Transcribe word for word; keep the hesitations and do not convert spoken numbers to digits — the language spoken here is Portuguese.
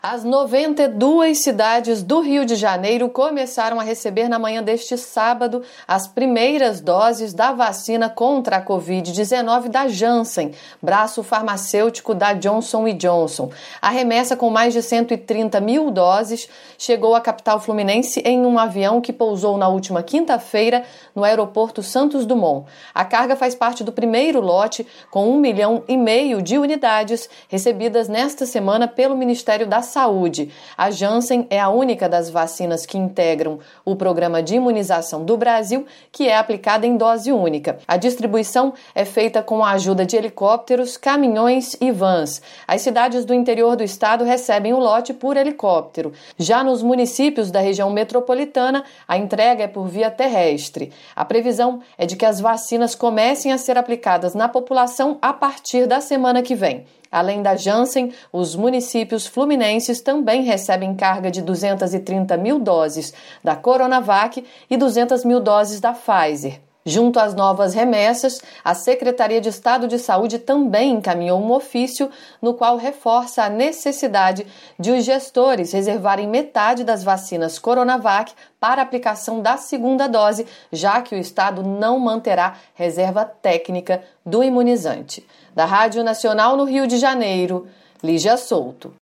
As noventa e duas cidades do Rio de Janeiro começaram a receber na manhã deste sábado as primeiras doses da vacina contra a covid dezenove da Janssen, braço farmacêutico da Johnson e Johnson. A remessa com mais de cento e trinta mil doses chegou à capital fluminense em um avião que pousou na última quinta-feira no aeroporto Santos Dumont. A carga faz parte do primeiro lote com um milhão e meio de unidades recebidas nesta semana pelo Ministério da Saúde. A Janssen é a única das vacinas que integram o programa de imunização do Brasil, que é aplicada em dose única. A distribuição é feita com a ajuda de helicópteros, caminhões e vans. As cidades do interior do estado recebem o lote por helicóptero. Já nos municípios da região metropolitana, a entrega é por via terrestre. A previsão é de que as vacinas comecem a ser aplicadas na população a partir da semana que vem. Além da Janssen, os municípios fluminenses também recebem carga de duzentas e trinta mil doses da Coronavac e duzentas mil doses da Pfizer. Junto às novas remessas, a Secretaria de Estado de Saúde também encaminhou um ofício no qual reforça a necessidade de os gestores reservarem metade das vacinas Coronavac para aplicação da segunda dose, já que o Estado não manterá reserva técnica do imunizante. Da Rádio Nacional no Rio de Janeiro, Lígia Souto.